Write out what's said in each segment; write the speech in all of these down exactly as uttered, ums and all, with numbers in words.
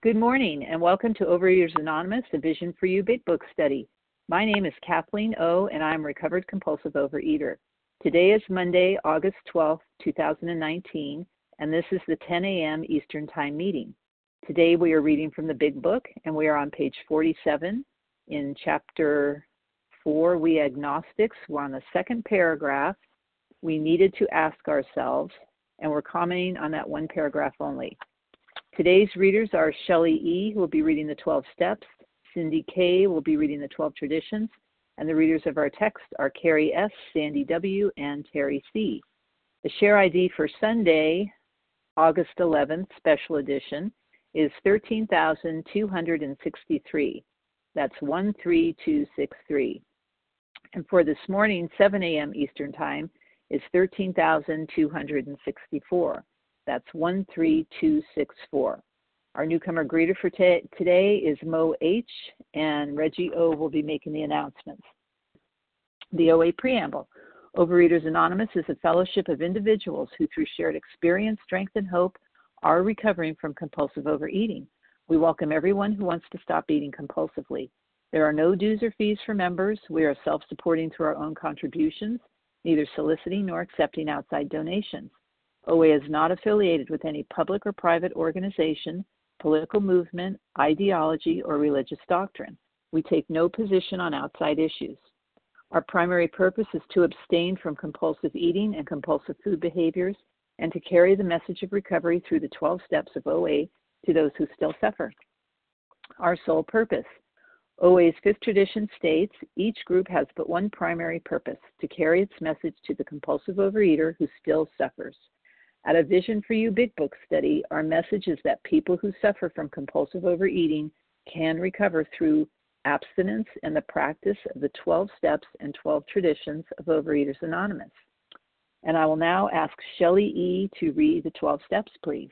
Good morning and welcome to Overeaters Anonymous, a Vision for You Big Book study. My name is Kathleen O, and I'm a recovered compulsive overeater. Today is Monday, August twelfth, two thousand nineteen, and this is the ten a.m. Eastern Time meeting. Today we are reading from the Big Book, and we are on page forty-seven in chapter four, We Agnostics. We're on the second paragraph. We needed to ask ourselves, and we're commenting on that one paragraph only. Today's readers are Shelley E., who will be reading the twelve Steps, Cindy K. will be reading the twelve Traditions, and the readers of our text are Carrie S., Sandy W., and Terry C. The share I D for Sunday, August eleventh, special edition, is thirteen thousand two hundred sixty-three. That's one three two six three. And for this morning, seven a.m. Eastern Time, is thirteen thousand two hundred sixty-four. That's one three two six four. Our newcomer greeter for t- today is Mo H., and Reggie O. will be making the announcements. The O A Preamble. Overeaters Anonymous is a fellowship of individuals who, through shared experience, strength, and hope, are recovering from compulsive overeating. We welcome everyone who wants to stop eating compulsively. There are no dues or fees for members. We are self-supporting through our own contributions, neither soliciting nor accepting outside donations. O A is not affiliated with any public or private organization, political movement, ideology, or religious doctrine. We take no position on outside issues. Our primary purpose is to abstain from compulsive eating and compulsive food behaviors and to carry the message of recovery through the twelve steps of O A to those who still suffer. Our sole purpose. O A's fifth tradition states, each group has but one primary purpose, to carry its message to the compulsive overeater who still suffers. At a Vision for You Big Book study, our message is that people who suffer from compulsive overeating can recover through abstinence and the practice of the twelve steps and twelve traditions of Overeaters Anonymous. And I will now ask Shelley E. to read the twelve steps, please.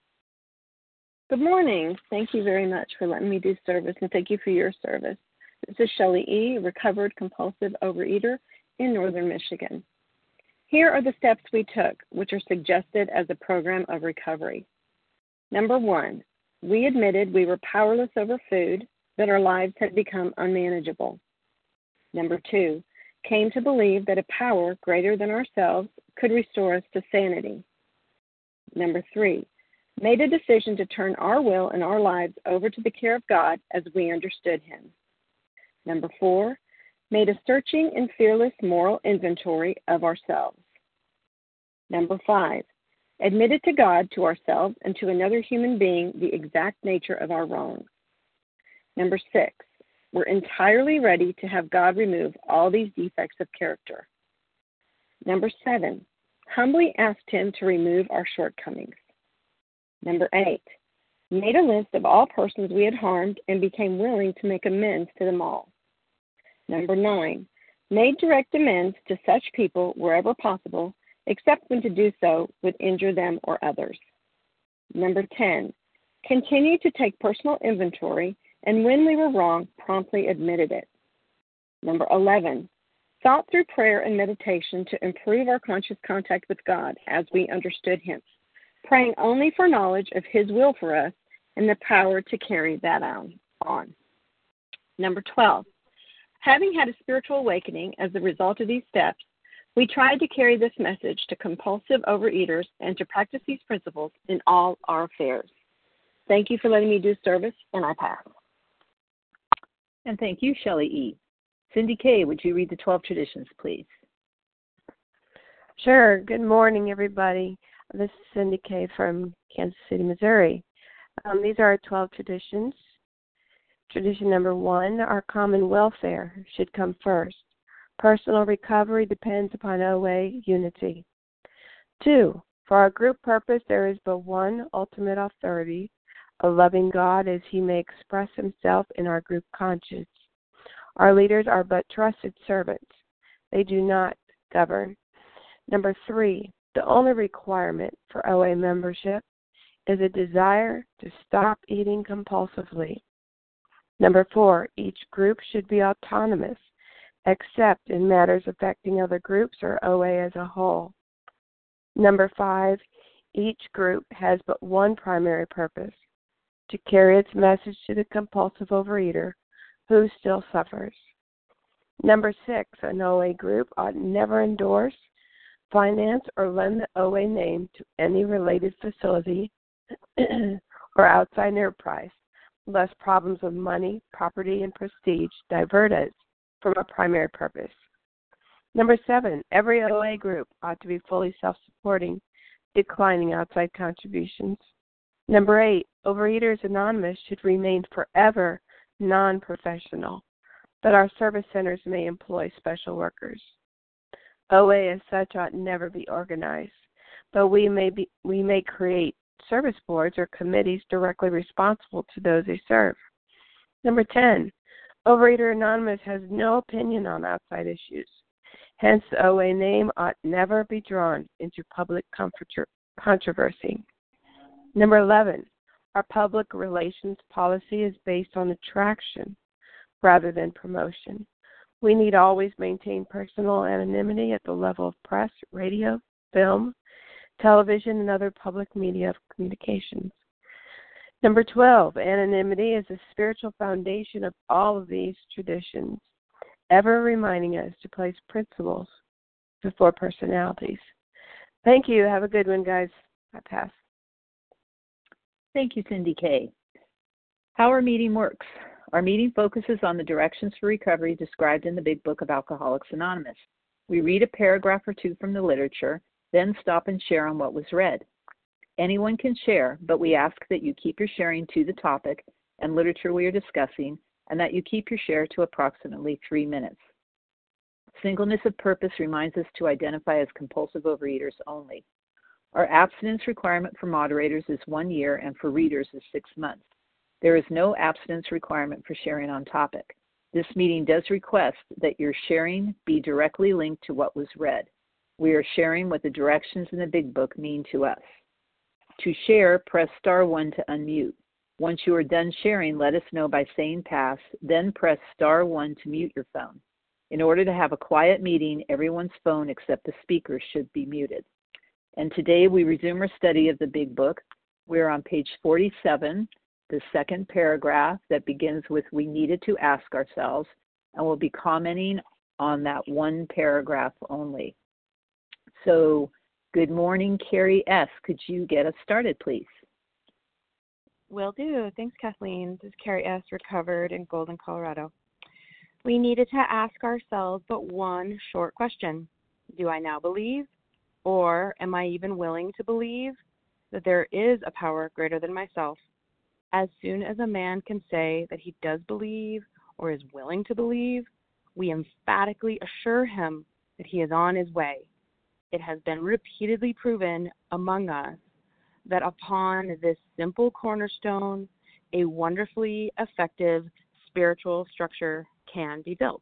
Good morning. Thank you very much for letting me do service, and thank you for your service. This is Shelley E., recovered compulsive overeater in Northern Michigan. Here are the steps we took, which are suggested as a program of recovery. Number one, we admitted we were powerless over food, that our lives had become unmanageable. Number two, came to believe that a power greater than ourselves could restore us to sanity. Number three, made a decision to turn our will and our lives over to the care of God as we understood Him. Number four, made a searching and fearless moral inventory of ourselves. Number five, admitted to God, to ourselves, and to another human being the exact nature of our wrongs. Number six, we're entirely ready to have God remove all these defects of character. Number seven, humbly asked Him to remove our shortcomings. Number eight, made a list of all persons we had harmed and became willing to make amends to them all. Number nine, made direct amends to such people wherever possible, except when to do so would injure them or others. Number ten, continued to take personal inventory, and when we were wrong, promptly admitted it. Number eleven, sought through prayer and meditation to improve our conscious contact with God as we understood Him, praying only for knowledge of His will for us and the power to carry that on. Number twelve, having had a spiritual awakening as a result of these steps, we tried to carry this message to compulsive overeaters and to practice these principles in all our affairs. Thank you for letting me do service, and I pass. And thank you, Shelley E. Cindy K., would you read the twelve traditions, please? Sure. Good morning, everybody. This is Cindy K. from Kansas City, Missouri. Um, these are our twelve traditions. Tradition number one, our common welfare should come first. Personal recovery depends upon O A unity. Two, for our group purpose, there is but one ultimate authority, a loving God as He may express Himself in our group conscience. Our leaders are but trusted servants. They do not govern. Number three, the only requirement for O A membership is a desire to stop eating compulsively. Number four, each group should be autonomous, except in matters affecting other groups or O A as a whole. Number five, each group has but one primary purpose, to carry its message to the compulsive overeater who still suffers. Number six, an O A group ought never endorse, finance, or lend the O A name to any related facility or outside enterprise, lest problems of money, property, and prestige divert us from our primary purpose. Number seven, every O A group ought to be fully self-supporting, declining outside contributions. Number eight, Overeaters Anonymous should remain forever non-professional, but our service centers may employ special workers. O A as such ought never be organized, but we may be, we may create service boards or committees directly responsible to those they serve. Number ten, Overeater Anonymous has no opinion on outside issues. Hence, the O A name ought never be drawn into public controversy. Number eleven, our public relations policy is based on attraction rather than promotion. We need always maintain personal anonymity at the level of press, radio, film, television, and other public media of communications. Number twelve, anonymity is the spiritual foundation of all of these traditions, ever reminding us to place principles before personalities. Thank you. Have a good one, guys. I pass. Thank you, Cindy K. How our meeting works. Our meeting focuses on the directions for recovery described in the Big Book of Alcoholics Anonymous. We read a paragraph or two from the literature, then stop and share on what was read. Anyone can share, but we ask that you keep your sharing to the topic and literature we are discussing, and that you keep your share to approximately three minutes. Singleness of purpose reminds us to identify as compulsive overeaters only. Our abstinence requirement for moderators is one year and for readers is six months. There is no abstinence requirement for sharing on topic. This meeting does request that your sharing be directly linked to what was read. We are sharing what the directions in the Big Book mean to us. To share, press star one to unmute. Once you are done sharing, let us know by saying pass, then press star one to mute your phone. In order to have a quiet meeting, everyone's phone except the speaker should be muted. And today we resume our study of the Big Book. We're on page forty-seven, the second paragraph that begins with "we needed to ask ourselves," and we'll be commenting on that one paragraph only. So, good morning, Carrie S. Could you get us started, please? Will do. Thanks, Kathleen. This is Carrie S., recovered in Golden, Colorado. We needed to ask ourselves but one short question. Do I now believe, or am I even willing to believe, that there is a power greater than myself? As soon as a man can say that he does believe or is willing to believe, we emphatically assure him that he is on his way. It has been repeatedly proven among us that upon this simple cornerstone, a wonderfully effective spiritual structure can be built.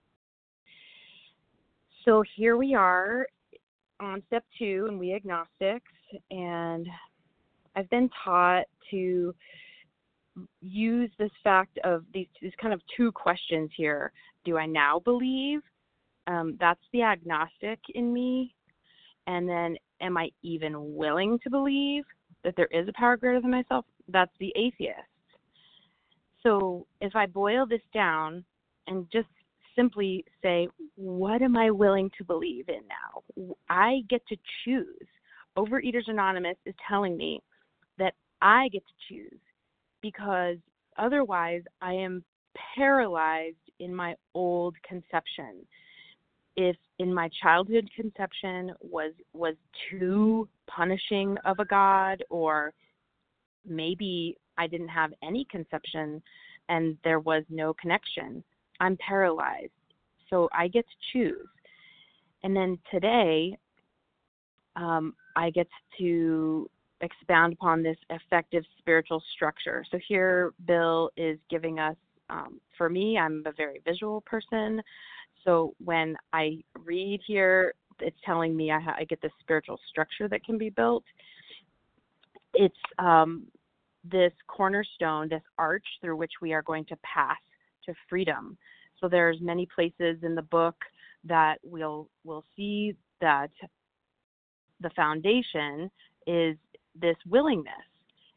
So here we are on step two, and we agnostics, and I've been taught to use this fact of these, these kind of two questions here. Do I now believe? Um, that's the agnostic in me. And then, am I even willing to believe that there is a power greater than myself? That's the atheist. So if I boil this down and just simply say, what am I willing to believe in now? I get to choose. Overeaters Anonymous is telling me that I get to choose, because otherwise I am paralyzed in my old conception. If in my childhood conception was was too punishing of a God, or maybe I didn't have any conception and there was no connection, I'm paralyzed. So I get to choose. And then today, um, I get to expound upon this effective spiritual structure. So here Bill is giving us, um, for me, I'm a very visual person. So when I read here, it's telling me I, ha- I get this spiritual structure that can be built. It's um, this cornerstone, this arch through which we are going to pass to freedom. So there's many places in the book that we'll we'll see that the foundation is this willingness.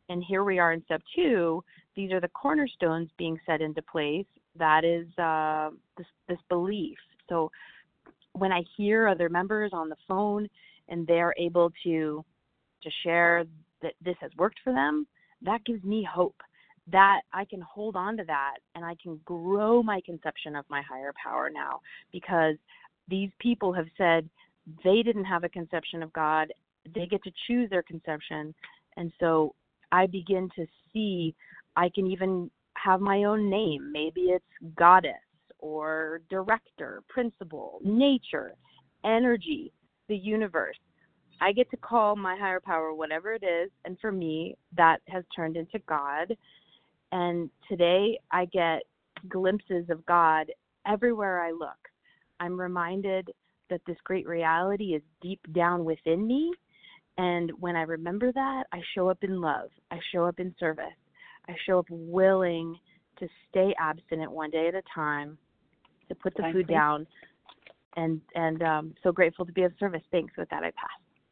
And here we are in step two. These are the cornerstones being set into place. That is uh, this, this belief. So when I hear other members on the phone and they're able to to share that this has worked for them, that gives me hope that I can hold on to that and I can grow my conception of my higher power now, because these people have said they didn't have a conception of God. They get to choose their conception. And so I begin to see I can even have my own name. Maybe it's goddess or director, principal, nature, energy, the universe. I get to call my higher power whatever it is. And for me, that has turned into God. And today I get glimpses of God everywhere I look. I'm reminded that this great reality is deep down within me. And when I remember that, I show up in love. I show up in service. I show up willing to stay abstinent one day at a time, to put the Time, food please. down, and and um, so grateful to be of service. Thanks. With that, I pass.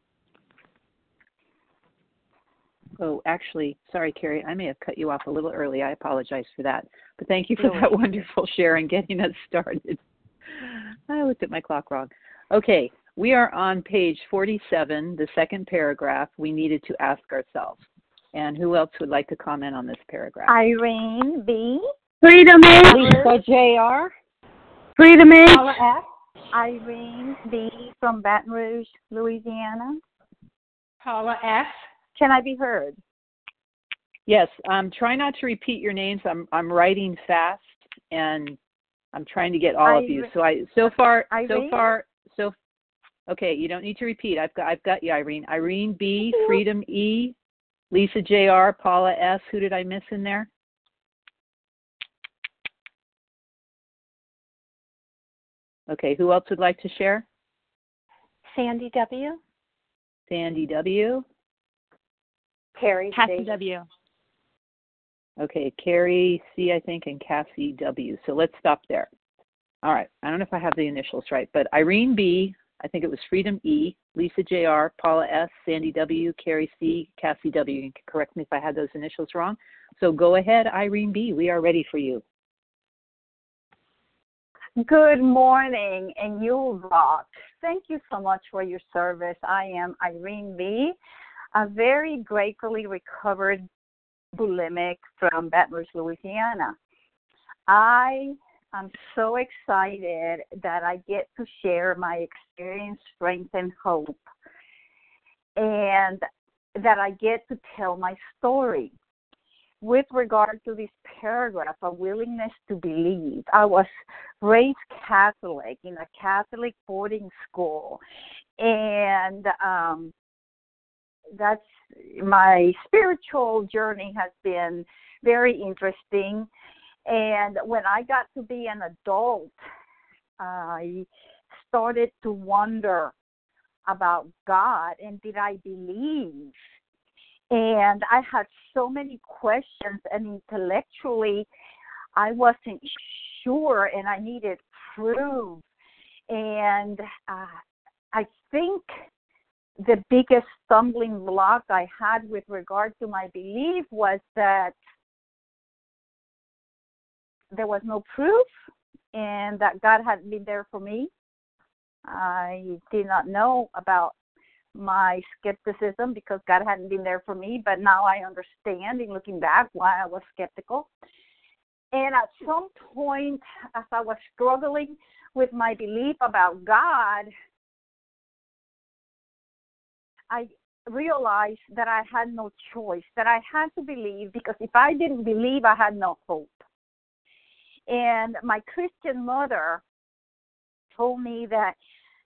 Oh, actually, sorry, Carrie, I may have cut you off a little early. I apologize for that. But thank you for No that worries. wonderful share and getting us started. I looked at my clock wrong. Okay, we are on page forty-seven, the second paragraph. We needed to ask ourselves. And who else would like to comment on this paragraph? Irene B. Freedom H. Lisa J R. Freedom H. Paula F. Irene B. from Baton Rouge, Louisiana. Paula F. Can I be heard? Yes, um, try not to repeat your names. I'm I'm writing fast, and I'm trying to get all of you. So I so far so Irene? far so okay. You don't need to repeat. I've got I've got you, Irene. Irene B. Freedom E. Lisa J R. Paula S. Who did I miss in there? Okay. Who else would like to share? Sandy W. Sandy W. Carrie Cassie Davis. W. Okay, Carrie C, I think, and Cassie W. So let's stop there. All right. I don't know if I have the initials right, but Irene B, I think it was Freedom E, Lisa J R, Paula S, Sandy W, Carrie C, Cassie W. You can correct me if I had those initials wrong. So go ahead, Irene B. We are ready for you. Good morning, and you rock. Thank you so much for your service. I am Irene B., a very gratefully recovered bulimic from Baton Rouge, Louisiana. I am so excited that I get to share my experience, strength, and hope, and that I get to tell my story. With regard to this paragraph, a willingness to believe, I was raised Catholic in a Catholic boarding school, and um, that's my spiritual journey has been very interesting. And when I got to be an adult, I started to wonder about God and did I believe? And I had so many questions, and intellectually I wasn't sure, and I needed proof. And uh, I think the biggest stumbling block I had with regard to my belief was that there was no proof and that God hadn't been there for me. I did not know about my skepticism because God hadn't been there for me, but now I understand in looking back why I was skeptical. And at some point, as I was struggling with my belief about God, I realized that I had no choice, that I had to believe, because if I didn't believe, I had no hope. And my Christian mother told me that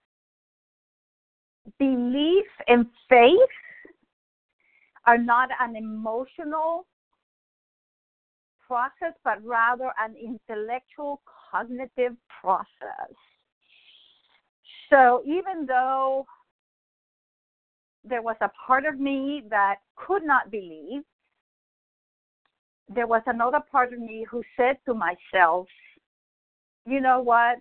belief and faith are not an emotional process, but rather an intellectual, cognitive process. So even though there was a part of me that could not believe, there was another part of me who said to myself, you know what?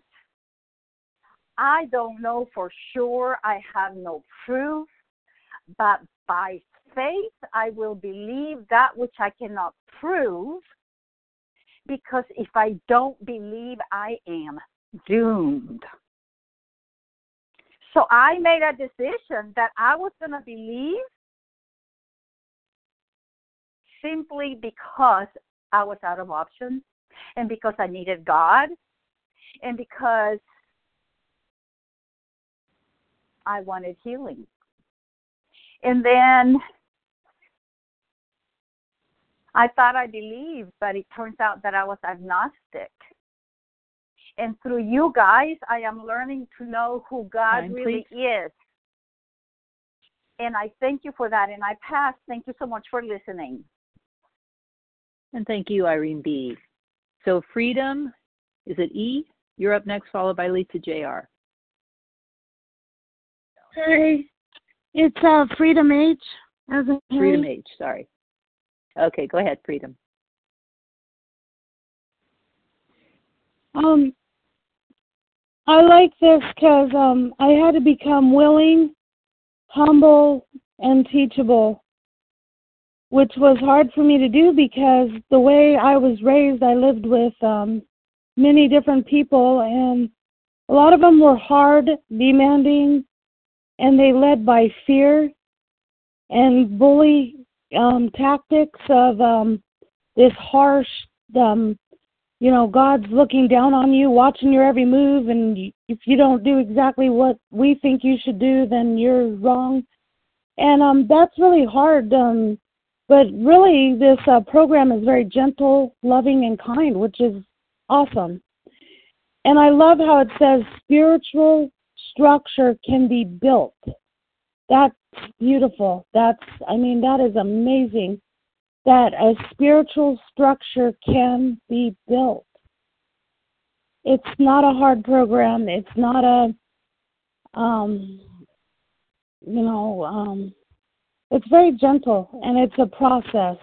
I don't know for sure. I have no proof, but by faith, I will believe that which I cannot prove, because if I don't believe, I am doomed. So I made a decision that I was going to believe simply because I was out of options, and because I needed God, and because I wanted healing. And then I thought I believed, but it turns out that I was agnostic. And through you guys, I am learning to know who God Time, really please. is. And I thank you for that. And I pass. Thank you so much for listening. And thank you, Irene B. So Freedom, is it E? You're up next, followed by Lisa J R. Hi. It's uh, Freedom H. As in Freedom Harry. H, sorry. Okay, go ahead, Freedom. Um, I like this because um, I had to become willing, humble, and teachable, which was hard for me to do because the way I was raised, I lived with um, many different people, and a lot of them were hard, demanding, and they led by fear and bully um, tactics of um, this harsh, um, you know, God's looking down on you, watching your every move, and if you don't do exactly what we think you should do, then you're wrong. And um, that's really hard. Um, but really, this uh, program is very gentle, loving, and kind, which is awesome. And I love how it says spiritual structure can be built. That's beautiful. That's, I mean, that is amazing that a spiritual structure can be built. It's not a hard program. It's not a, um, you know, um, it's very gentle, and it's a process.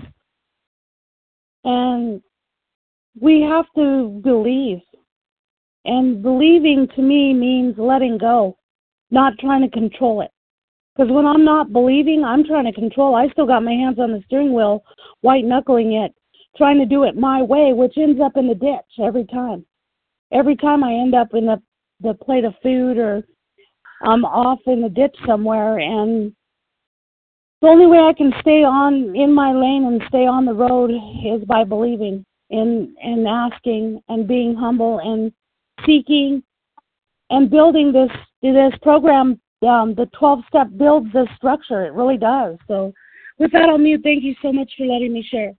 And we have to believe. And believing to me means letting go, not trying to control it. Because when I'm not believing, I'm trying to control. I still got my hands on the steering wheel, white-knuckling it, trying to do it my way, which ends up in the ditch every time. Every time I end up in the, the plate of food, or I'm off in the ditch somewhere. And the only way I can stay on in my lane and stay on the road is by believing and, and asking and being humble and seeking and building this this program. Um, the twelve-step builds this structure. It really does. So with that, I'll mute. Thank you so much for letting me share.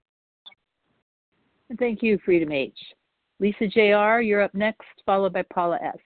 And thank you, Freedom H. Lisa J R, you're up next, followed by Paula S.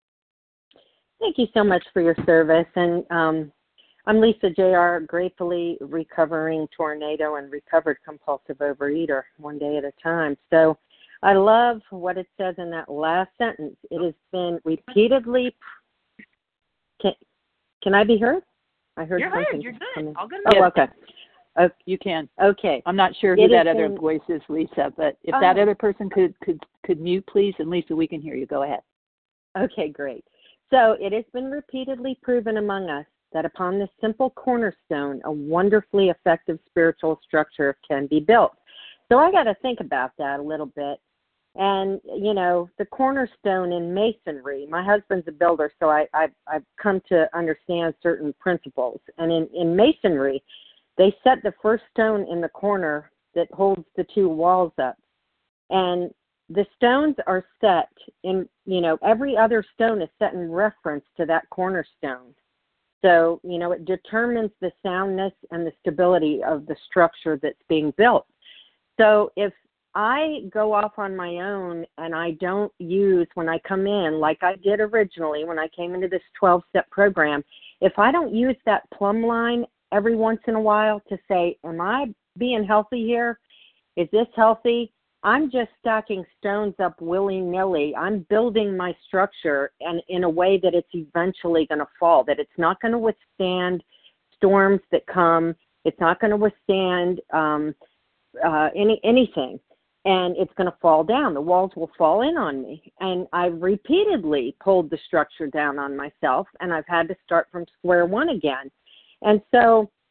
Thank you so much for your service. And um, I'm Lisa J R, gratefully recovering tornado and recovered compulsive overeater, one day at a time. So I love what it says in that last sentence. It has been repeatedly... Can, can I be heard? I heard You're something. heard. You're good. Coming. All good. Oh, okay. Uh, You can. okay. I'm not sure who It that has other been- voice is, Lisa, but if Oh. that other person could, could, could mute, please, and Lisa, we can hear you. Go ahead. Okay, great. So it has been repeatedly proven among us that upon this simple cornerstone, a wonderfully effective spiritual structure can be built. So I got to think about that a little bit. And, you know, the cornerstone in masonry, my husband's a builder, so I, I've, I've come to understand certain principles. And in, in masonry, they set the first stone in the corner that holds the two walls up. And the stones are set in, you know, every other stone is set in reference to that cornerstone. So, you know, it determines the soundness and the stability of the structure that's being built. So if I go off on my own and I don't use, when I come in, like I did originally when I came into this twelve-step program, if I don't use that plumb line every once in a while to say, am I being healthy here? Is this healthy? I'm just stacking stones up willy-nilly. I'm building my structure and in a way that it's eventually going to fall, that it's not going to withstand storms that come. It's not going to withstand um, uh, any anything. And it's going to fall down. The walls will fall in on me. And I've repeatedly pulled the structure down on myself, and I've had to start from square one again. And so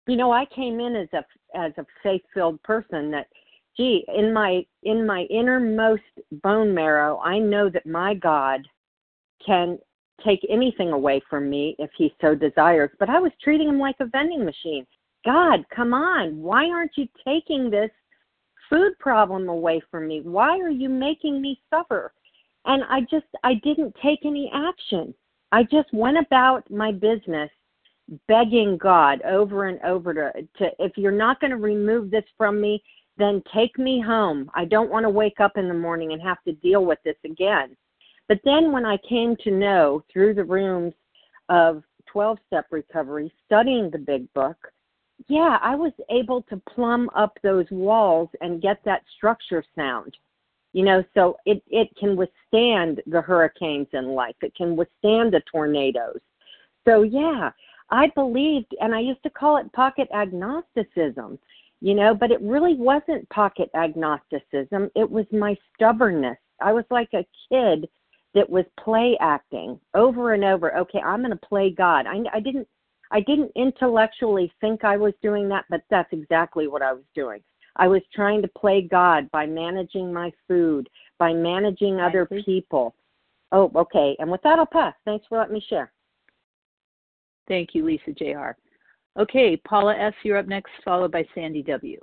You know, I came in as a as a faith-filled person that, gee, in my in my innermost bone marrow, I know that my God can take anything away from me if he so desires. But I was treating him like a vending machine. God, come on. Why aren't you taking this food problem away from me? Why are you making me suffer? And I just, I didn't take any action. I just went about my business begging God over and over to, to if you're not going to remove this from me, then take me home. I don't want to wake up in the morning and have to deal with this again. But then when I came to know through the rooms of twelve-step recovery, studying the big book, yeah, I was able to plumb up those walls and get that structure sound. You know, so it, it can withstand the hurricanes in life. It can withstand the tornadoes. So, yeah, I believed, and I used to call it pocket agnosticism, you know, but it really wasn't pocket agnosticism. It was my stubbornness. I was like a kid that was play acting over and over. Okay, I'm going to play God. I, I didn't I didn't intellectually think I was doing that, but that's exactly what I was doing. I was trying to play God by managing my food, by managing other people. Oh, okay. And with that, I'll pass. Thanks for letting me share. Thank you, Lisa J R. Okay, Paula S., you're up next, followed by Sandy W.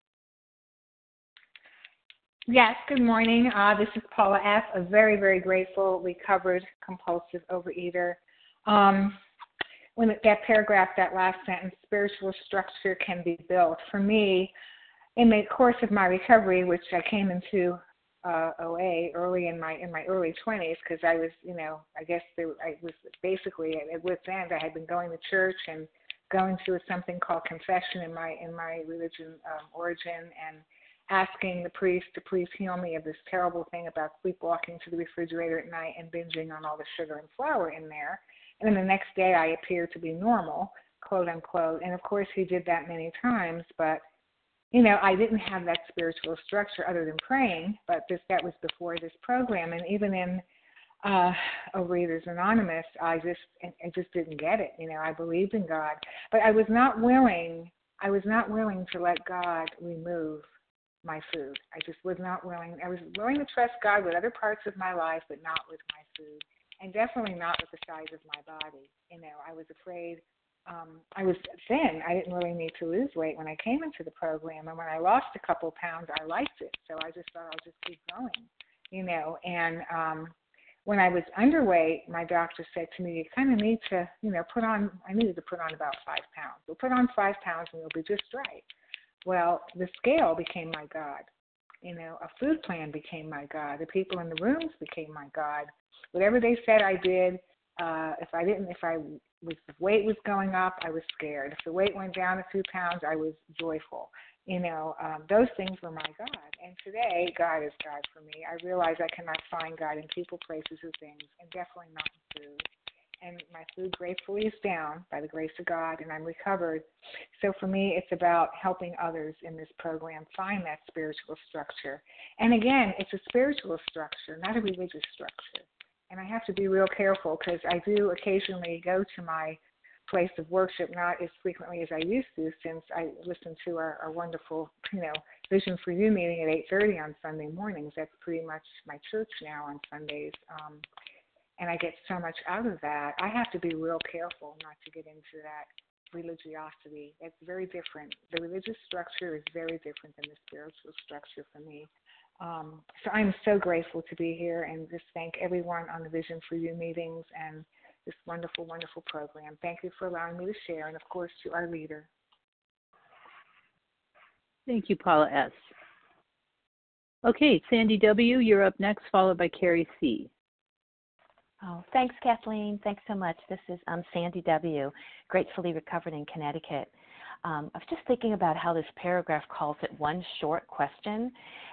Yes, good morning. Uh, this is Paula F., a very, very grateful, recovered, compulsive overeater. Um, when that paragraph, that last sentence, spiritual structure can be built. For me, in the course of my recovery, which I came into uh, O A early in my in my early twenties, because I was, you know, I guess there, I was basically at wit's end. I had been going to church and going through something called confession in my in my religion um, origin, and asking the priest to please heal me of this terrible thing about sleepwalking to the refrigerator at night and binging on all the sugar and flour in there. And then the next day I appeared to be normal, quote unquote. And of course he did that many times, but you know, I didn't have that spiritual structure other than praying, but this that was before this program. And even in uh, Overeaters Anonymous, I just I just didn't get it. You know, I believed in God, but I was not willing. I was not willing to let God remove my food. I just was not willing. I was willing to trust God with other parts of my life, but not with my food, and definitely not with the size of my body. You know, I was afraid. Um, I was thin. I didn't really need to lose weight when I came into the program, and when I lost a couple of pounds, I liked it. So I just thought I'll just keep going. You know, and um, when I was underweight, my doctor said to me, "You kind of need to, you know, put on." I needed to put on about five pounds. We'll put on five pounds, and you'll be just right. Well, the scale became my God. You know, a food plan became my God. The people in the rooms became my God. Whatever they said I did, uh, if I didn't, if I was, if weight was going up, I was scared. If the weight went down a few pounds, I was joyful. You know, um, those things were my God. And today, God is God for me. I realize I cannot find God in people, places, or things, and definitely not in food. And my food gratefully is down by the grace of God, and I'm recovered. So for me, it's about helping others in this program find that spiritual structure. And again, it's a spiritual structure, not a religious structure. And I have to be real careful because I do occasionally go to my place of worship, not as frequently as I used to, since I listen to our, our wonderful, you know, Vision for You meeting at eight thirty on Sunday mornings. That's pretty much my church now on Sundays. Um, And I get so much out of that. I have to be real careful not to get into that religiosity. It's very different. The religious structure is very different than the spiritual structure for me. Um, so I'm so grateful to be here, and just thank everyone on the Vision for You meetings and this wonderful, wonderful program. Thank you for allowing me to share, and of course to our leader. Thank you, Paula S. Okay, Sandy W., you're up next, followed by Carrie C. Oh, thanks, Kathleen. Thanks so much. This is um, Sandy W., gratefully recovered in Connecticut. Um, I was just thinking about how this paragraph calls it one short question,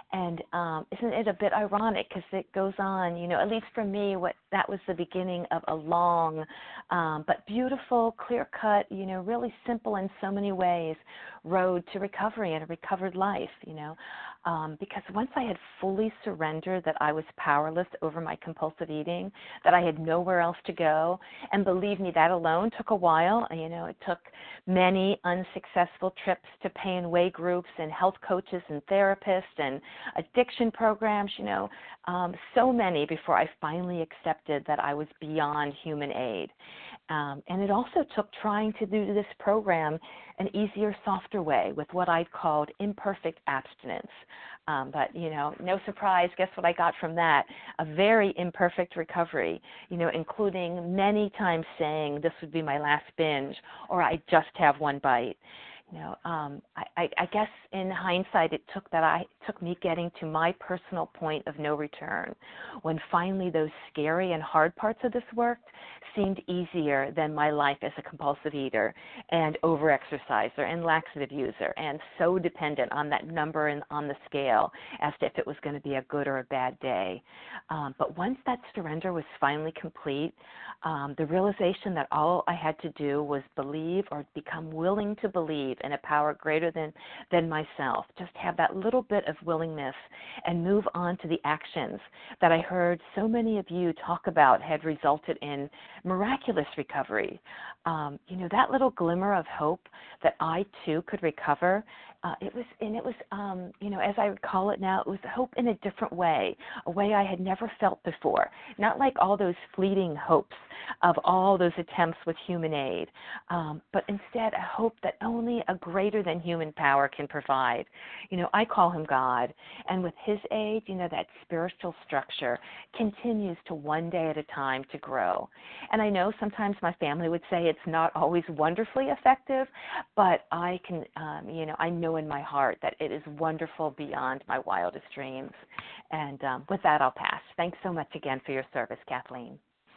And um, isn't it a bit ironic because it goes on, you know, at least for me, what that was the beginning of a long um, but beautiful, clear-cut, you know, really simple in so many ways road to recovery and a recovered life, you know. Um, because once I had fully surrendered that I was powerless over my compulsive eating, that I had nowhere else to go, and believe me, that alone took a while. You know, it took many unsuccessful trips to pain way groups and health coaches and therapists and addiction programs, you know, um, so many before I finally accepted that I was beyond human aid. Um, and it also took trying to do this program an easier, softer way with what I've called imperfect abstinence. Um, but, you know, no surprise, guess what I got from that? A very imperfect recovery, you know, including many times saying this would be my last binge or I just have one bite. You know, um, I, I, I guess in hindsight, it took that I took me getting to my personal point of no return, when finally those scary and hard parts of this work seemed easier than my life as a compulsive eater and overexerciser and laxative user, and so dependent on that number and on the scale as to if it was going to be a good or a bad day. Um, but once that surrender was finally complete, um, the realization that all I had to do was believe or become willing to believe in a power greater than, than myself, just have that little bit of willingness and move on to the actions that I heard so many of you talk about had resulted in miraculous recovery. Um, you know, that little glimmer of hope that I too could recover, uh, it was, and it was, um, you know, as I recall it now, it was hope in a different way, a way I had never felt before. Not like all those fleeting hopes of all those attempts with human aid, um, but instead a hope that only a greater than human power can provide. You know, I call him God, and with his aid, you know, that spiritual structure continues to one day at a time to grow. And I know sometimes my family would say it's not always wonderfully effective, but I can, um, you know, I know in my heart that it is wonderful beyond my wildest dreams. And um, with that, I'll pass. Thanks so much again for your service, Kathleen.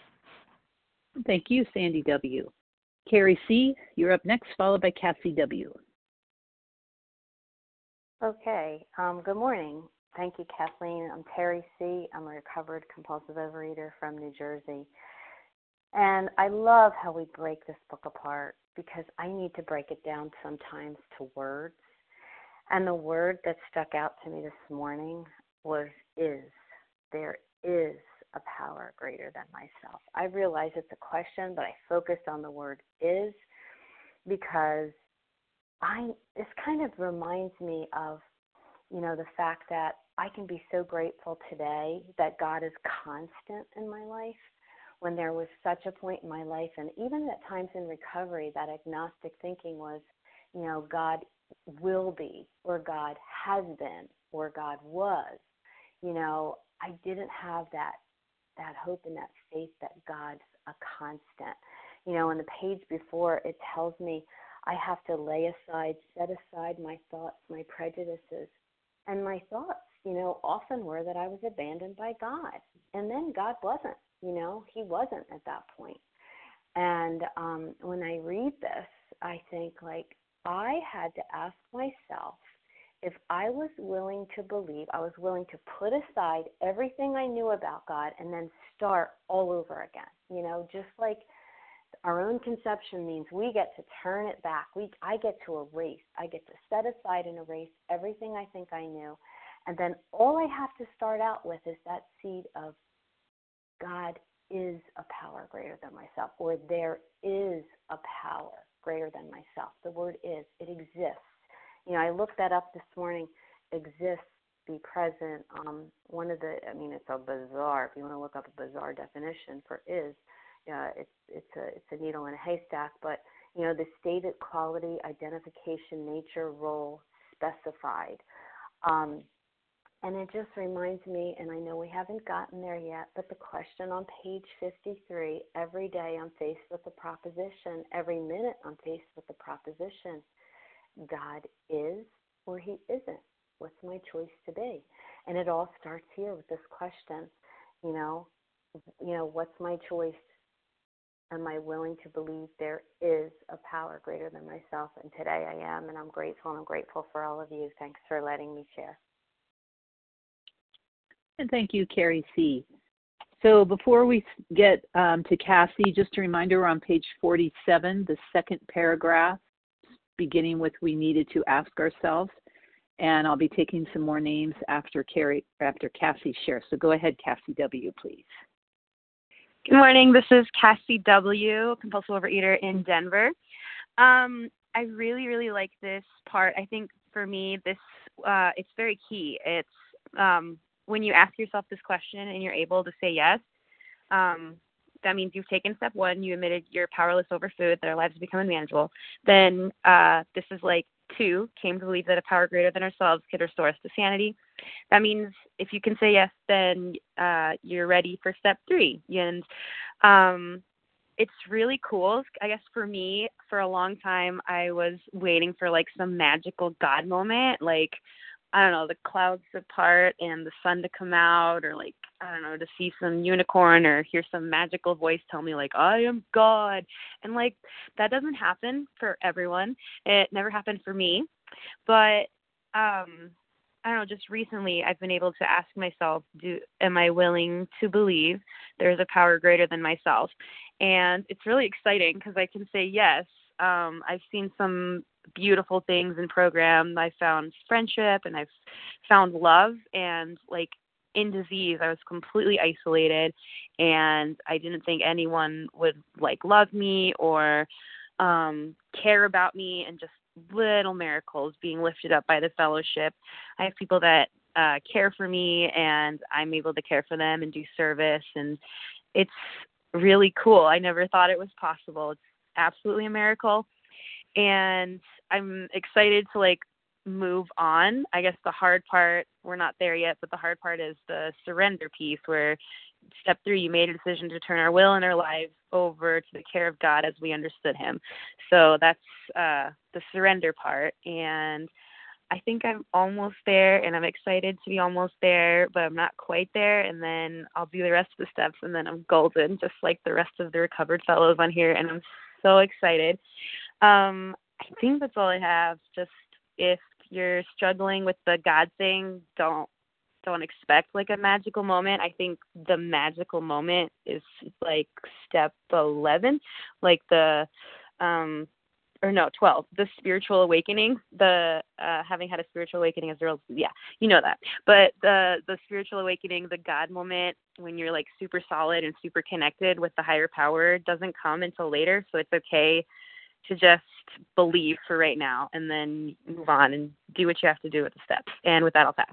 Thank you, Sandy W. Carrie C., you're up next, followed by Cassie W. Okay. Um, good morning. Thank you, Kathleen. I'm Terry C. I'm a recovered compulsive overeater from New Jersey. And I love how we break this book apart because I need to break it down sometimes to words. And the word that stuck out to me this morning was is. There is a power greater than myself. I realize it's a question, but I focused on the word is because I this kind of reminds me of, you know, the fact that I can be so grateful today that God is constant in my life when there was such a point in my life, and even at times in recovery, that agnostic thinking was, you know, God will be, or God has been, or God was. You know, I didn't have that that hope and that faith that God's a constant. You know, on the page before, it tells me I have to lay aside, set aside my thoughts, my prejudices. And my thoughts, you know, often were that I was abandoned by God. And then God wasn't, you know, he wasn't at that point. And um, when I read this, I think, like, I had to ask myself if I was willing to believe, I was willing to put aside everything I knew about God and then start all over again. You know, just like our own conception means we get to turn it back. We, I get to erase. I get to set aside and erase everything I think I knew. And then all I have to start out with is that seed of God is a power greater than myself, or there is a power greater than myself. The word is, it exists. You know, I looked that up this morning. Exist, be present. Um, one of the, I mean, it's a bizarre, if you want to look up a bizarre definition for is, uh, it's it's a it's a needle in a haystack. But you know, the stated quality, identification, nature, role, specified. Um, and it just reminds me, and I know we haven't gotten there yet, but the question on page fifty-three, every day I'm faced with a proposition, every minute I'm faced with a proposition. God is or he isn't. What's my choice to be? And it all starts here with this question, you know, you know, what's my choice? Am I willing to believe there is a power greater than myself? And today I am, and I'm grateful, and I'm grateful for all of you. Thanks for letting me share. And thank you, Carrie C. So before we get um, to Cassie, just a reminder, we're on page forty-seven, the second paragraph, beginning with "we needed to ask ourselves." And I'll be taking some more names after Carrie, after Cassie shares. So go ahead, Cassie W., please. Good morning. This is Cassie W., compulsive overeater in Denver. Um, I really, really like this part. I think for me, this uh, it's very key. It's um, when you ask yourself this question and you're able to say yes, um, that means you've taken step one. You admitted you're powerless over food, that our lives become unmanageable. Then uh, this is like two, came to believe that a power greater than ourselves could restore us to sanity. That means if you can say yes, then uh, you're ready for step three. And um, it's really cool. I guess for me, for a long time, I was waiting for like some magical God moment, like, I don't know, the clouds to part and the sun to come out, or like, I don't know, to see some unicorn or hear some magical voice tell me like, I am God. And like, that doesn't happen for everyone. It never happened for me. But, um, I don't know, just recently I've been able to ask myself, do, am I willing to believe there's a power greater than myself? And it's really exciting because I can say yes. Um, I've seen some beautiful things in program. I found friendship and I've found love, and like in disease, I was completely isolated and I didn't think anyone would like love me or um, care about me, and just little miracles being lifted up by the fellowship. I have people that uh, care for me and I'm able to care for them and do service, and it's really cool. I never thought it was possible. It's absolutely a miracle. And I'm excited to like move on. I guess the hard part, we're not there yet, but the hard part is the surrender piece, where step three, you made a decision to turn our will and our lives over to the care of God as we understood him. So that's uh, the surrender part. And I think I'm almost there, and I'm excited to be almost there, but I'm not quite there. And then I'll do the rest of the steps, and then I'm golden, just like the rest of the recovered fellows on here. And I'm so excited. Um, I think that's all I have. Just if you're struggling with the God thing, don't don't expect like a magical moment. I think the magical moment is like step eleven, like the um or no, twelve, the spiritual awakening, the uh, having had a spiritual awakening as a yeah, you know that. But the the spiritual awakening, the God moment, when you're like super solid and super connected with the higher power, doesn't come until later. So it's okay to just believe for right now and then move on and do what you have to do with the steps. And with that, I'll pass.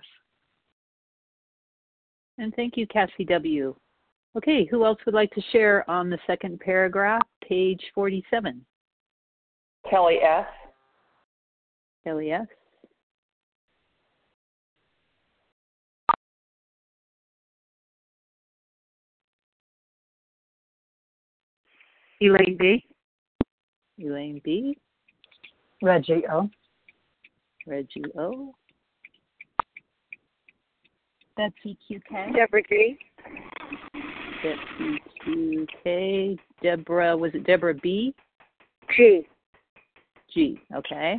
And thank you, Cassie W. Okay, who else would like to share on the second paragraph, page forty-seven? Kelly S. Kelly S. Elaine B. Elaine B. Reggie O. Reggie O. Betsy Q K. Deborah G. Betsy Q K. Deborah, was it Deborah B? G. G, okay.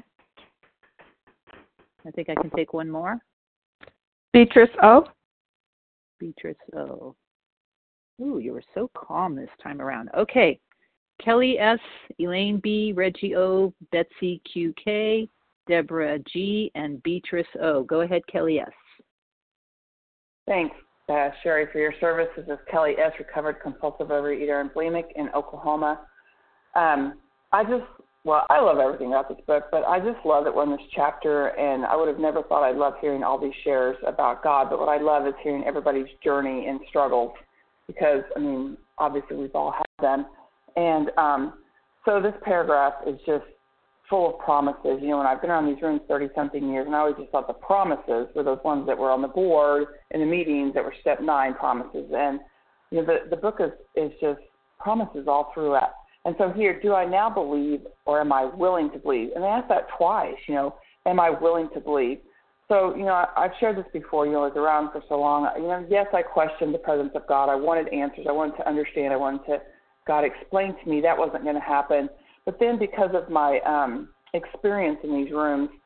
I think I can take one more. Beatrice O. Beatrice O. Ooh, you were so calm this time around. Okay. Kelly S., Elaine B., Reggie O., Betsy Q K, Deborah G., and Beatrice O. Go ahead, Kelly S. Thanks, uh, Sherry, for your service. This is Kelly S., recovered compulsive overeater and bulimic in Oklahoma. Um, I just, well, I love everything about this book, but I just love that we're in this chapter, and I would have never thought I'd love hearing all these shares about God, but what I love is hearing everybody's journey and struggles, because, I mean, obviously we've all had them. And um, so this paragraph is just full of promises. You know, when I've been around these rooms thirty-something years, and I always just thought the promises were those ones that were on the board in the meetings that were step nine promises. And, you know, the, the book is, is just promises all throughout. And so here, do I now believe, or am I willing to believe? And I asked that twice, you know, am I willing to believe? So, you know, I, I've shared this before, you know, I was around for so long. You know, yes, I questioned the presence of God. I wanted answers. I wanted to understand. I wanted to God explained to me that wasn't going to happen. But then because of my um, experience in these rooms,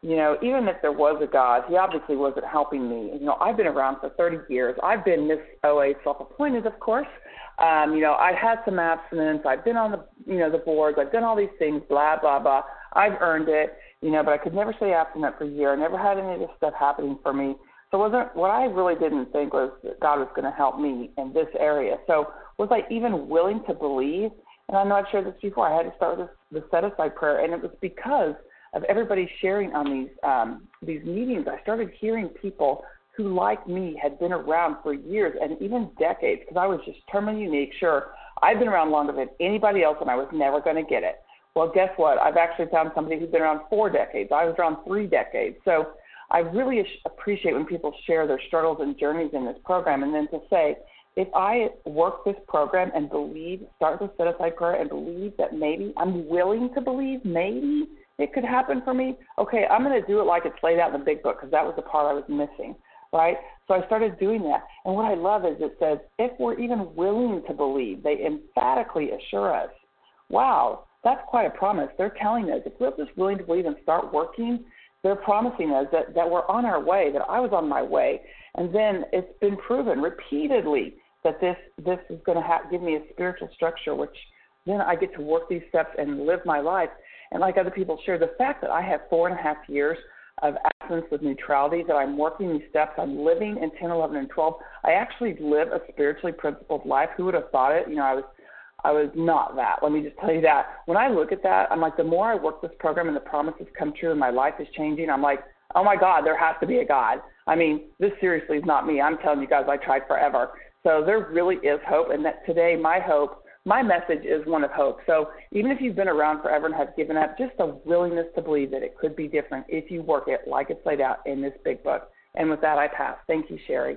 you know, even if there was a God, he obviously wasn't helping me. You know, I've been around for thirty years. I've been Miss O A self-appointed, of course. Um, you know, I had some abstinence. I've been on the, you know, the boards. I've done all these things, blah, blah, blah. I've earned it, you know, but I could never stay abstinent for a year. I never had any of this stuff happening for me. So wasn't what I really didn't think was that God was going to help me in this area. So was I even willing to believe? And I know I've shared this before. I had to start with this, the set-aside prayer, and it was because of everybody sharing on these um, these meetings. I started hearing people who, like me, had been around for years and even decades, because I was just terminally unique. Sure, I've been around longer than anybody else, and I was never going to get it. Well, guess what? I've actually found somebody who's been around four decades. I was around three decades. So I really appreciate when people share their struggles and journeys in this program, and then to say, if I work this program and believe, start with set-aside prayer and believe that maybe I'm willing to believe maybe it could happen for me, okay, I'm going to do it like it's laid out in the big book, because that was the part I was missing, right? So I started doing that. And what I love is it says, if we're even willing to believe, they emphatically assure us, wow, that's quite a promise. They're telling us, if we're just willing to believe and start working, they're promising us that, that we're on our way, that I was on my way. And then it's been proven repeatedly that this this is going to ha- give me a spiritual structure, which then I get to work these steps and live my life. And like other people share, the fact that I have four and a half years of absence with neutrality, that I'm working these steps, I'm living in ten, eleven, and twelve. I actually live a spiritually principled life. Who would have thought it? You know, I was I was not that. Let me just tell you that. When I look at that, I'm like, the more I work this program and the promises come true and my life is changing, I'm like, oh, my God, there has to be a God. I mean, this seriously is not me. I'm telling you guys, I tried forever. So there really is hope, and that today my hope, my message is one of hope. So even if you've been around forever and have given up, just a willingness to believe that it could be different if you work it like it's laid out in this big book. And with that, I pass. Thank you, Sherry.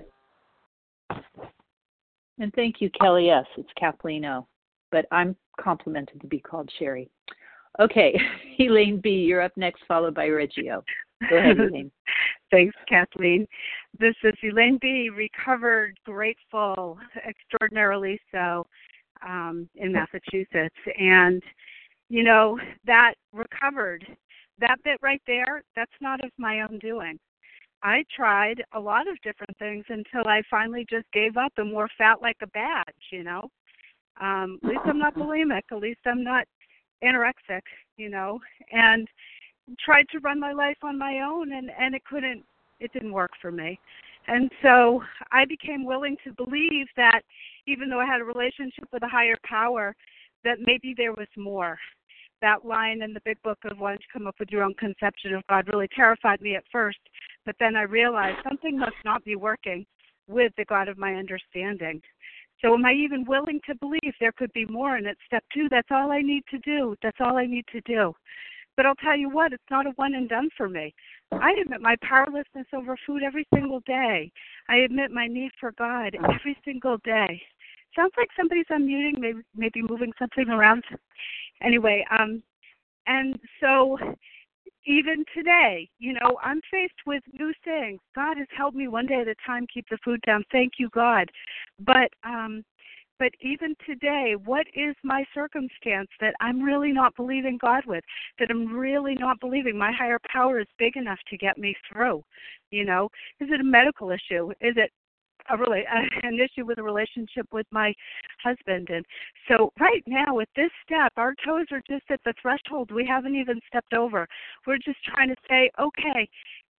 And thank you, Kelly S. It's Kathleen O. But I'm complimented to be called Sherry. Okay, Elaine B., you're up next, followed by Reggie O. Go ahead, Elaine. Thanks, Kathleen. This is Elaine B., recovered, grateful, extraordinarily so, um, in Massachusetts. And, you know, that recovered, that bit right there, that's not of my own doing. I tried a lot of different things until I finally just gave up and wore fat like a badge, you know. Um, at least I'm not bulimic. At least I'm not anorexic, you know, and tried to run my life on my own, and, and it couldn't, it didn't work for me. And so I became willing to believe that even though I had a relationship with a higher power, that maybe there was more. That line in the big book of why don't you come up with your own conception of God really terrified me at first, but then I realized something must not be working with the God of my understanding. So am I even willing to believe there could be more? And at step two, that's all I need to do. That's all I need to do. But I'll tell you what, it's not a one and done for me. I admit my powerlessness over food every single day. I admit my need for God every single day. Sounds like somebody's unmuting, maybe maybe moving something around. Anyway, um, and so even today, you know, I'm faced with new things. God has helped me one day at a time keep the food down. Thank you, God. But um, but even today, what is my circumstance that I'm really not believing God with, that I'm really not believing my higher power is big enough to get me through? You know, is it a medical issue? Is it a really an issue with a relationship with my husband? And so right now at this step, our toes are just at the threshold. We haven't even stepped over. We're just trying to say, okay,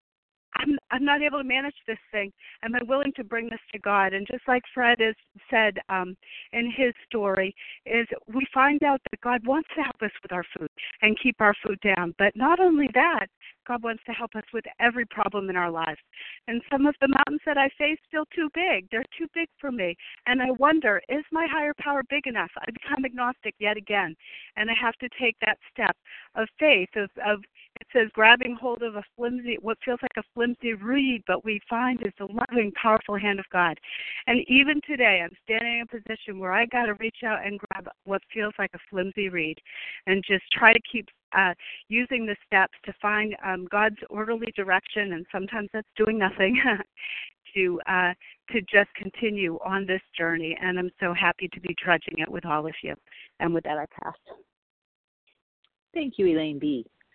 I'm I'm not able to manage this thing. Am I willing to bring this to God? And just like Fred has said um, in his story, is we find out that God wants to help us with our food and keep our food down. But not only that, God wants to help us with every problem in our lives. And some of the mountains that I face feel too big. They're too big for me. And I wonder, is my higher power big enough? I become agnostic yet again. And I have to take that step of faith, of, of it says grabbing hold of a flimsy, what feels like a flimsy reed, but we find is the loving, powerful hand of God. And even today, I'm standing in a position where I got to reach out and grab what feels like a flimsy reed and just try to keep uh, using the steps to find um, God's orderly direction, and sometimes that's doing nothing, to uh, to just continue on this journey. And I'm so happy to be trudging it with all of you. And with that, I pass. Thank you, Elaine B.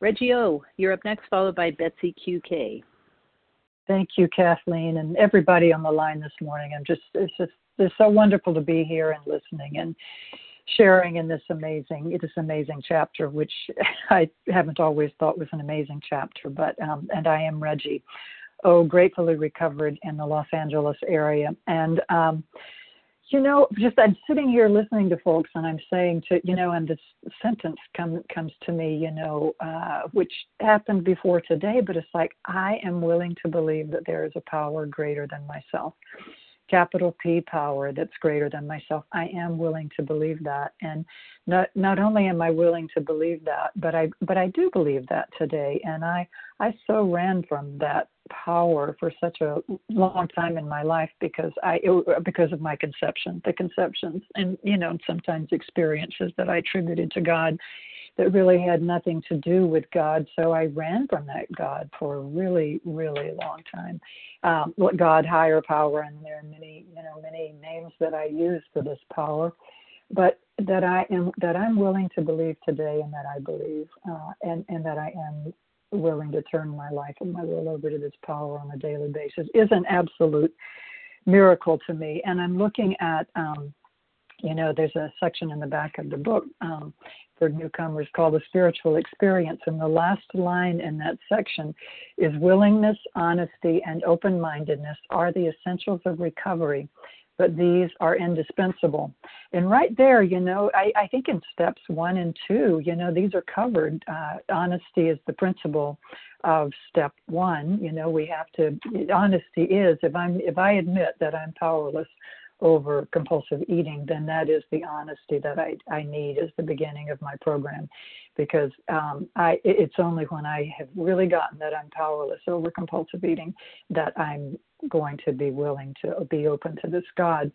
Reggie O., you're up next, followed by Betsy Q K. Thank you, Kathleen, and everybody on the line this morning. I'm just, it's just, it's so wonderful to be here and listening and sharing in this amazing, it is amazing chapter, which I haven't always thought was an amazing chapter, but, um, and I am Reggie O., gratefully recovered in the Los Angeles area. And, um, you know, just I'm sitting here listening to folks and I'm saying to, you know, and this sentence come, comes to me, you know, uh, which happened before today, but it's like, I am willing to believe that there is a power greater than myself. Capital P power that's greater than myself. I am willing to believe that. And not not only am I willing to believe that, but I but I do believe that today. And I, I so ran from that power for such a long time in my life because I it, because of my conception, the conceptions and, you know, sometimes experiences that I attributed to God that really had nothing to do with God. So I ran from that God for a really, really long time. Um, God, higher power, and there are many, you know, many names that I use for this power, but that I am, that I'm willing to believe today, and that I believe, uh, and and that I am willing to turn my life and my will over to this power on a daily basis is an absolute miracle to me. And I'm looking at, um, you know, there's a section in the back of the book um, for newcomers called The Spiritual Experience. And the last line in that section is willingness, honesty, and open-mindedness are the essentials of recovery, but these are indispensable. And right there, you know, I, I think in steps one and two, you know, these are covered. Uh, honesty is the principle of step one. You know, we have to, honesty is, if I'm, if I admit that I'm powerless over compulsive eating, then that is the honesty that I, I need as the beginning of my program, because um, I, it's only when I have really gotten that I'm powerless over compulsive eating that I'm going to be willing to be open to this God.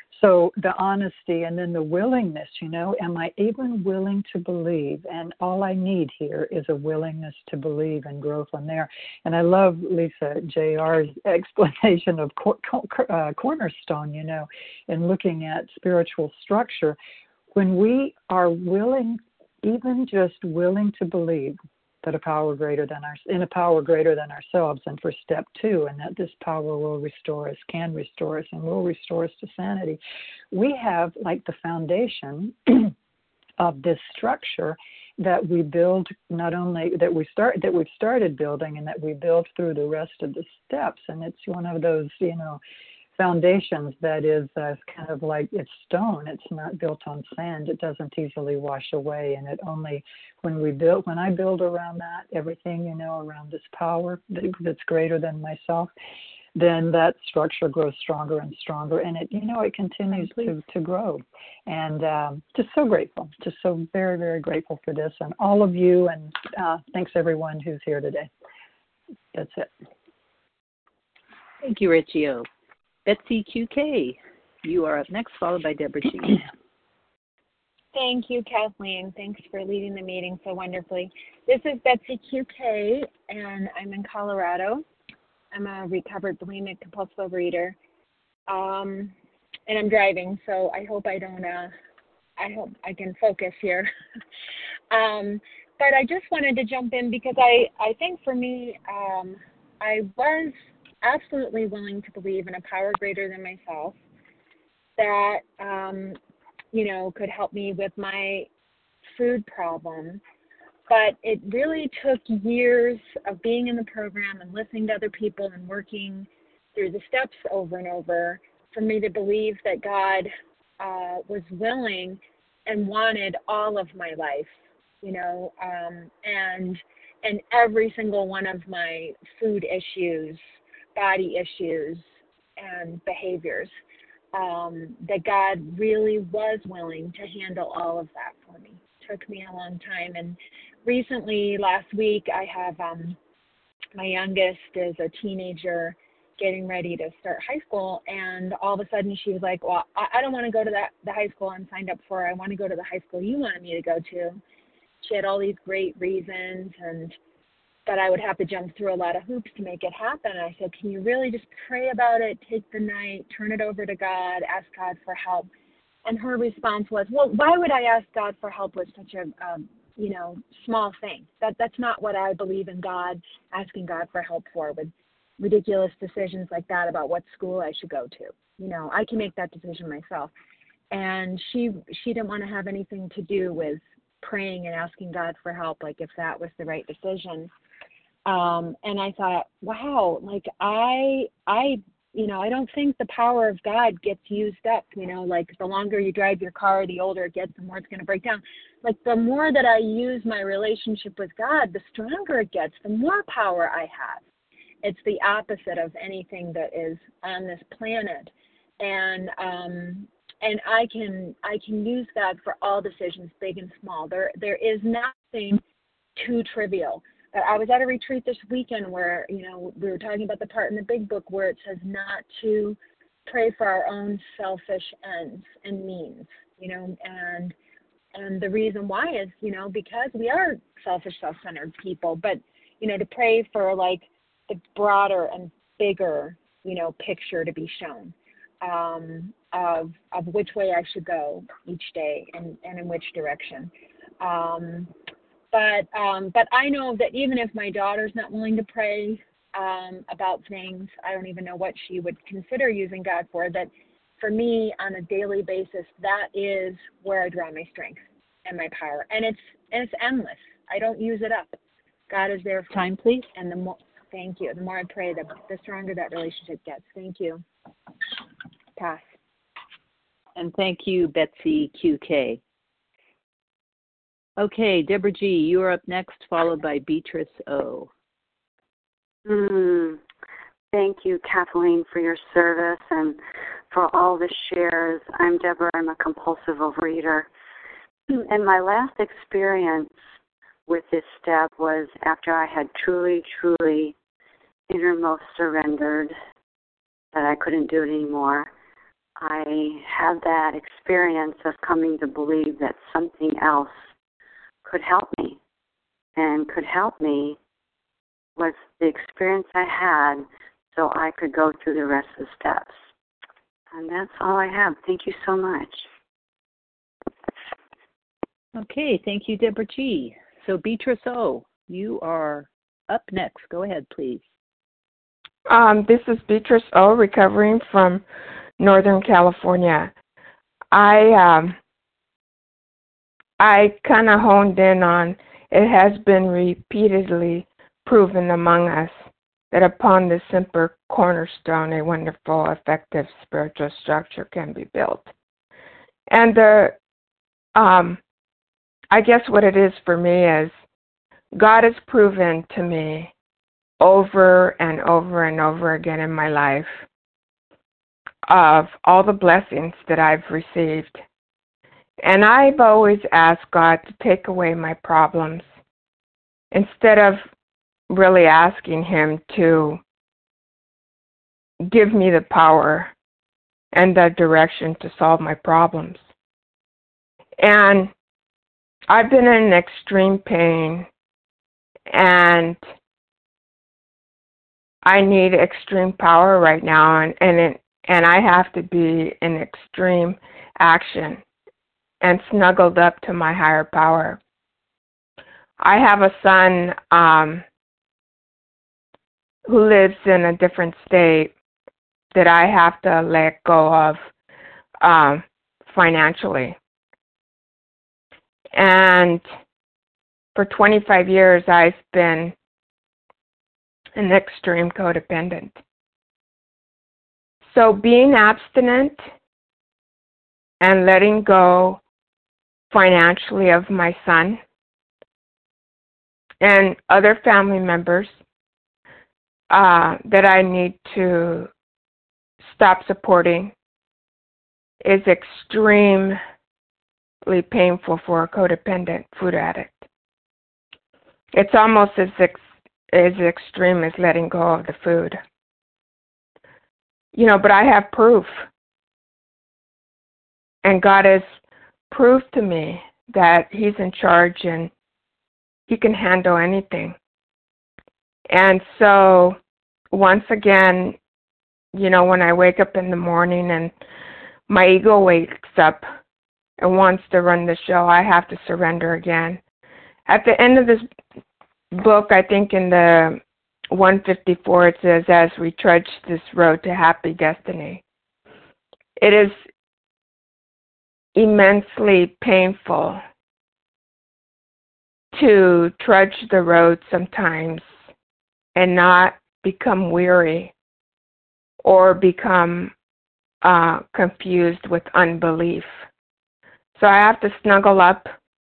So the honesty and then the willingness, you know, am I even willing to believe? And all I need here is a willingness to believe and grow from there. And I love Lisa J R's explanation of cor- uh, cornerstone, you know, in looking at spiritual structure. When we are willing, even just willing to believe that a power greater than our, in a power greater than ourselves, and for step two, and that this power will restore us, can restore us, and will restore us to sanity, we have like the foundation of this structure that we build, not only that we start, that we've started building, and that we build through the rest of the steps. And it's one of those, you know, foundations that is uh, kind of like it's stone. It's not built on sand. It doesn't easily wash away. And it only, when we build, when I build around that, everything, you know, around this power that's greater than myself, then that structure grows stronger and stronger. And it, you know, it continues to, to grow. And um, just so grateful, just so very, very grateful for this and all of you. And uh, thanks everyone who's here today. That's it. Thank you, Richie O. Betsy Q K, you are up next, followed by Deborah G. Thank you, Kathleen. Thanks for leading the meeting so wonderfully. This is Betsy Q K, and I'm in Colorado. I'm a recovered bulimic compulsive overeater, um, and I'm driving, so I hope I don't. Uh, I hope I can focus here. um, but I just wanted to jump in because I, I think for me, um, I was absolutely willing to believe in a power greater than myself that, um, you know, could help me with my food problem. But it really took years of being in the program and listening to other people and working through the steps over and over for me to believe that God uh, was willing and wanted all of my life, you know, um, and and every single one of my food issues, body issues, and behaviors, um, that God really was willing to handle all of that for me. It took me a long time. And recently, last week, I have um, my youngest is a teenager getting ready to start high school, and all of a sudden she was like, well, I, I don't want to go to that the high school I'm signed up for. I want to go to the high school you wanted me to go to. She had all these great reasons, and that I would have to jump through a lot of hoops to make it happen. And I said, can you really just pray about it, take the night, turn it over to God, ask God for help? And her response was, well, why would I ask God for help with such a, um, you know, small thing. That that's not what I believe in God, asking God for help for, with ridiculous decisions like that about what school I should go to. You know, I can make that decision myself. And she she didn't want to have anything to do with praying and asking God for help, like if that was the right decision. Um, and I thought, wow, like I I you know, I don't think the power of God gets used up. You know, like the longer you drive your car, the older it gets, the more it's going to break down. Like the more that I use my relationship with God, the stronger it gets, the more power I have. It's the opposite of anything that is on this planet. And um, and I can I can use God for all decisions, big and small. There there is nothing too trivial. I was at a retreat this weekend where, you know, we were talking about the part in the big book where it says not to pray for our own selfish ends and means, you know, and and the reason why is, you know, because we are selfish, self-centered people, but, you know, to pray for like the broader and bigger, you know, picture to be shown um, of of which way I should go each day and, and in which direction. Um, But um, but I know that even if my daughter's not willing to pray um, about things, I don't even know what she would consider using God for, that for me on a daily basis, that is where I draw my strength and my power. And it's and it's endless. I don't use it up. God is there for time, please. And the more, thank you. The more I pray, the, the stronger that relationship gets. Thank you. Pass. And thank you, Betsy Q K. Okay, Deborah G., you are up next, followed by Beatrice O. Mm, thank you, Kathleen, for your service and for all the shares. I'm Deborah. I'm a compulsive overeater. And my last experience with this step was after I had truly, truly innermost surrendered that I couldn't do it anymore. I had that experience of coming to believe that something else could help me, and could help me was the experience I had so I could go through the rest of the steps. And that's all I have. Thank you so much. Okay, thank you, Deborah G. So Beatrice O., you are up next. Go ahead, please. Um, this is Beatrice O., recovering from Northern California. I um, I kind of honed in on, it has been repeatedly proven among us that upon this simple cornerstone, a wonderful, effective spiritual structure can be built. And the, um, I guess what it is for me is God has proven to me over and over and over again in my life of all the blessings that I've received. And I've always asked God to take away my problems instead of really asking Him to give me the power and the direction to solve my problems. And I've been in extreme pain, and I need extreme power right now, and and, it, and I have to be in extreme action and snuggled up to my higher power. I have a son um, who lives in a different state that I have to let go of um, financially. And for twenty-five years, I've been an extreme codependent. So being abstinent and letting go financially of my son and other family members uh, that I need to stop supporting is extremely painful for a codependent food addict. It's almost as ex- as extreme as letting go of the food. You know, but I have proof. And God has proved to me that He's in charge and He can handle anything. And so, once again, you know, when I wake up in the morning and my ego wakes up and wants to run the show, I have to surrender again at the end of this book, I think in the one fifty-four, it says, as we trudge this road to happy destiny. It is immensely painful to trudge the road sometimes and not become weary or become uh, confused with unbelief. So I have to snuggle up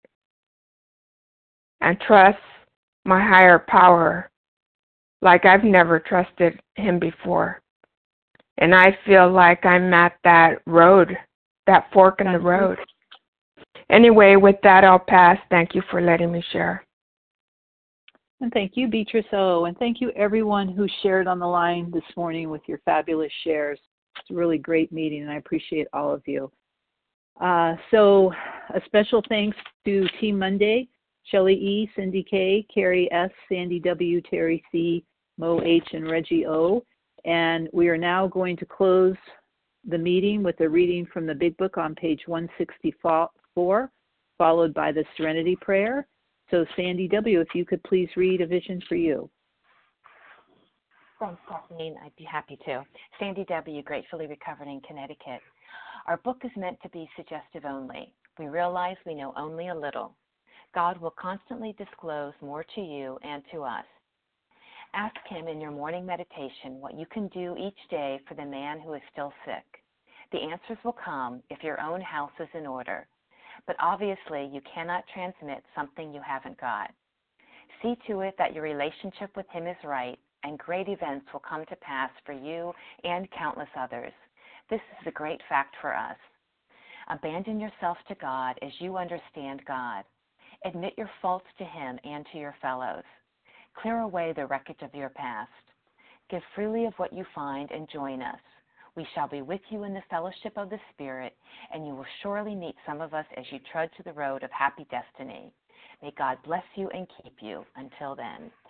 and trust my higher power like I've never trusted him before. And I feel like I'm at that road, that fork in the road. Anyway, with that, I'll pass. Thank you for letting me share. And thank you, Beatrice O. And thank you, everyone who shared on the line this morning with your fabulous shares. It's a really great meeting, and I appreciate all of you. Uh, so a special thanks to Team Monday, Shelley E., Cindy K., Carrie S., Sandy W., Terry C., Mo H., and Reggie O. And we are now going to close the meeting with a reading from the Big Book on page one sixty-four, followed by the Serenity Prayer. So Sandy W., if you could please read A Vision for You. Thanks, Kathleen. I'd be happy to. Sandy W., gratefully recovered in Connecticut. Our book is meant to be suggestive only. We realize we know only a little. God will constantly disclose more to you and to us. Ask him in your morning meditation what you can do each day for the man who is still sick. The answers will come if your own house is in order. But obviously, you cannot transmit something you haven't got. See to it that your relationship with him is right, and great events will come to pass for you and countless others. This is a great fact for us. Abandon yourself to God as you understand God. Admit your faults to him and to your fellows. Clear away the wreckage of your past. Give freely of what you find and join us. We shall be with you in the fellowship of the Spirit, and you will surely meet some of us as you trudge to the road of happy destiny. May God bless you and keep you. Until then.